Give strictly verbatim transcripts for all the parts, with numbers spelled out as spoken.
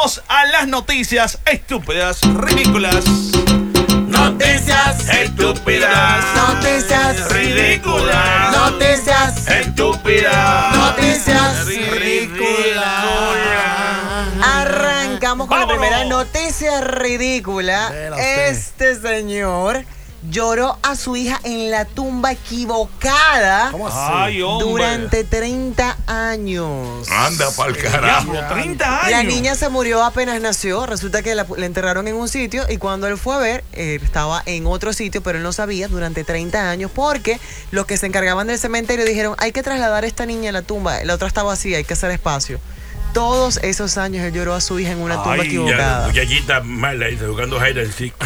Vamos a las noticias estúpidas, ridículas. Noticias estúpidas, noticias ridículas, noticias estúpidas, noticias ridículas. Arrancamos con ¡Vámonos! la primera noticia ridícula. Vela usted. Este señor lloró a su hija en la tumba equivocada ¿Cómo así? Ay, hombre. durante treinta años. Anda pa'l carajo. Diablo, treinta años. La niña se murió apenas nació. Resulta que la, la enterraron en un sitio y cuando él fue a ver, eh, estaba en otro sitio, pero él no sabía durante treinta años porque los que se encargaban del cementerio dijeron, hay que trasladar a esta niña a la tumba. La otra está vacía, hay que hacer espacio. Todos esos años él lloró a su hija en una tumba Ay, ya, equivocada. muchachita mala, dice, jugando hide and seek.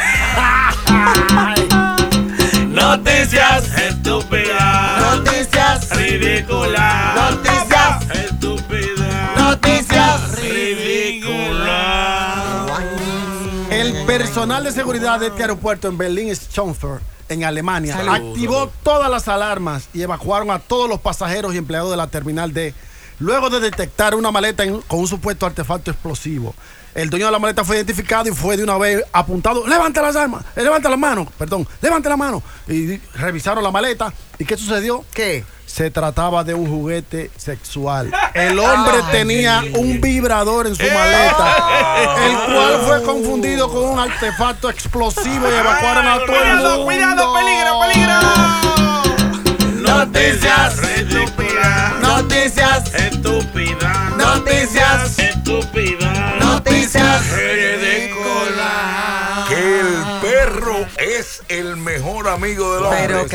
Noticias estúpidas, Noticias, ridículas, noticias, estúpidas, noticias. ridículas. El personal de seguridad de este aeropuerto en Berlín-Schönfeld, en Alemania, Salud. activó todas las alarmas y evacuaron a todos los pasajeros y empleados de la terminal D, luego de detectar una maleta en- con un supuesto artefacto explosivo. El dueño de la maleta fue identificado y fue de una vez apuntado. Levante las armas, eh, levante las manos, perdón, levante la mano. Y revisaron la maleta. ¿Y qué sucedió? ¿Qué? Se trataba de un juguete sexual. El hombre tenía un vibrador en su maleta, el cual fue confundido con un artefacto explosivo y evacuaron a todo el Cuidado, mundo. cuidado, peligro, peligro. Noticias, estúpidas, noticias, estúpidas, noticias, estúpidas, noticias. ridículas. Que el perro es el mejor amigo del hombre. Pero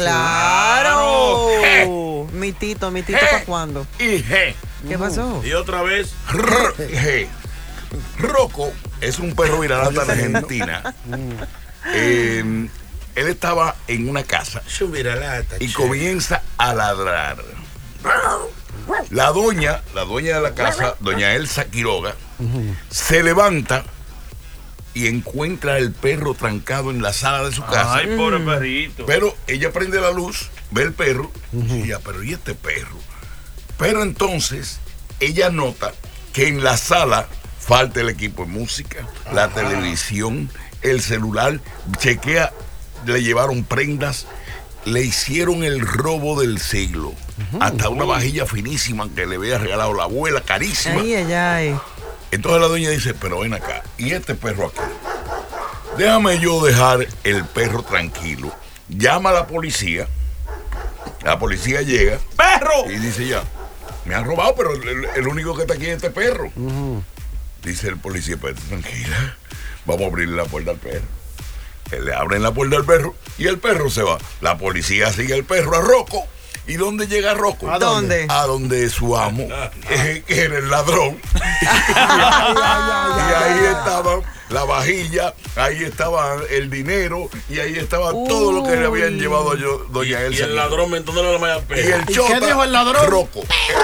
claro. Mi tito, mi tito, Eh. ¿para cuándo? Y G. ¿Qué pasó? Y otra vez, R- G. Rocco es un perro viralata de Argentina. Eh, él estaba en una casa su viralata. y che. comienza a ladrar. La doña, la dueña de la casa, doña Elsa Quiroga, se levanta y encuentra el perro trancado en la sala de su casa. Ay, pobre perrito. Pero ella prende la luz, ve el perro, y ya, pero ¿y este perro? Pero entonces ella nota que en la sala falta el equipo de música, la televisión, el celular, chequea, le llevaron prendas, le hicieron el robo del siglo. Hasta una vajilla finísima que le había regalado la abuela, carísima. Ay, ay, ay. Entonces la doña dice, pero ven acá, ¿y este perro aquí? Déjame yo dejar el perro tranquilo. Llama a la policía. La policía llega ¡Perro! y dice ya, me han robado, pero el, el único que está aquí es este perro. Dice el policía, pues tranquila, vamos a abrirle la puerta al perro. Él le abren la puerta al perro y el perro se va. La policía sigue al perro a Rocco. ¿Y dónde llega Rocco? ¿A dónde? A donde su amo, eh, que era el ladrón. Y ahí estaba la vajilla, ahí estaba el dinero y ahí estaba todo lo que le habían llevado a yo, doña Y Elsa. el ladrón entonces no le vaya a Y pegar. el ¿Y chota, qué dijo el ladrón? Rocco.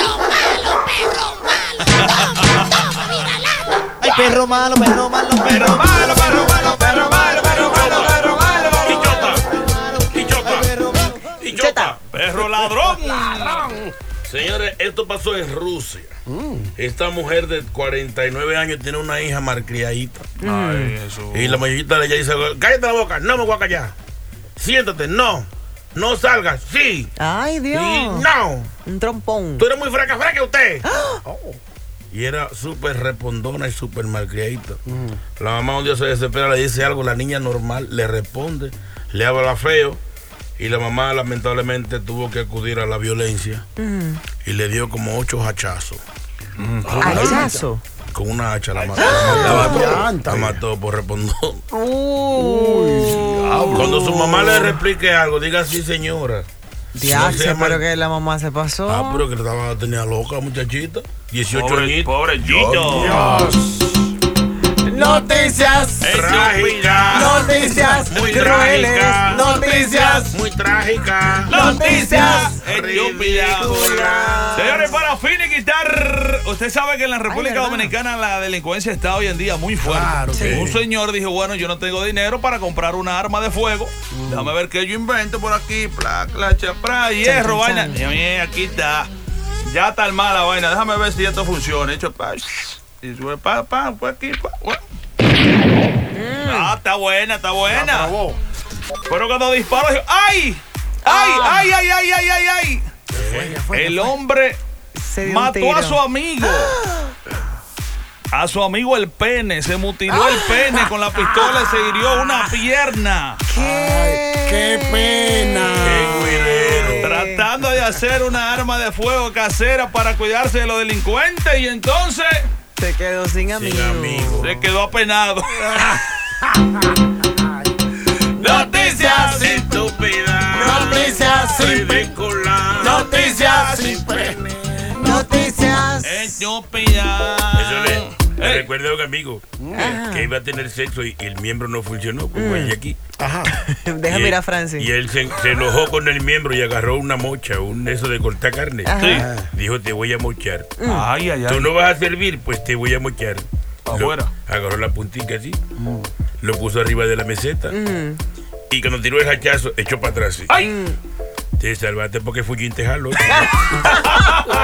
Ay, perro malo, perro malo, perro Perro malo, perro malo, perro malo, perro malo, perro malo. Ichota, Ichota, Ichota. Perro ladrón. Señores, esto pasó en Rusia. Esta mujer de cuarenta y nueve años tiene una hija malcriadita. Ay, Jesús. Y la mayorita de ella dice, cállate la boca, no me voy a callar. Siéntate, no. No salgas, sí. Ay, Dios. Y no. Un trompón. Tú eres muy fraca, fraca usted. Y era súper respondona y súper malcriadita. La mamá un día se desespera, le dice algo, la niña normal le responde, le habla feo. Y la mamá lamentablemente tuvo que acudir a la violencia y le dio como ocho hachazos. Hachazo. Con una hacha la mató. La mató, llanta. la mató por respondón. Uh. Cuando su mamá le replique algo, diga sí, señora. Diache, No sea pero mal- que la mamá se pasó. Ah, pero que estaba, tenía loca, muchachita. dieciocho Pobre, añitos. pobrecito. Noticias. Trágica. Noticias. Muy crueles. trágica. Noticias. Muy trágica. Noticias. Estúpidas. Señores, para finiquitar, usted sabe que en la República ¿verdad? Dominicana la delincuencia está hoy en día muy fuerte. Claro que Un sí. señor dijo, bueno, yo no tengo dinero para comprar una arma de fuego. Déjame ver qué yo invento por aquí. Plac, la chapra, hierro, chan, vaina. chan. Y, oye, aquí está. Ya está mal la vaina. Déjame ver si esto funciona. Hecho, pa, Y sube, pa, pa, fue aquí, pa, pa. Ah, está buena, está buena. Pero cuando disparó, dijo, ¡ay! ¡Ay, ay, ay, ay, ay, ay, ay! ¿Qué fue? El hombre Se dio un mató tiro. a su amigo. A su amigo el pene. Se mutiló el pene con la pistola y se hirió una pierna. ¿Qué? ¡Qué pena! Tratando de hacer una arma de fuego casera para cuidarse de los delincuentes y entonces Se quedó sin amigos. amigo. se quedó apenado. Noticias estúpidas. Noticias sin ridículas. Noticias sin pene. Noticias. Estúpida. Eso le, me Eh. recuerda a un amigo Ajá. que iba a tener sexo y el miembro no funcionó, como ella aquí. Ajá. Deja Y mirar él- a Francis. Y él se, se enojó con el miembro y agarró una mocha, un eso de cortar carne. Ajá. Sí. Dijo, te voy a mochar. Ay, ay, Tú ay. no vas a servir, pues te voy a mochar. Afuera. Lo- agarró la puntica así, lo puso arriba de la meseta. Mm. Y cuando tiró el hachazo, echó para atrás. Sí. Ay. Te salvaste porque fui quien te jaló.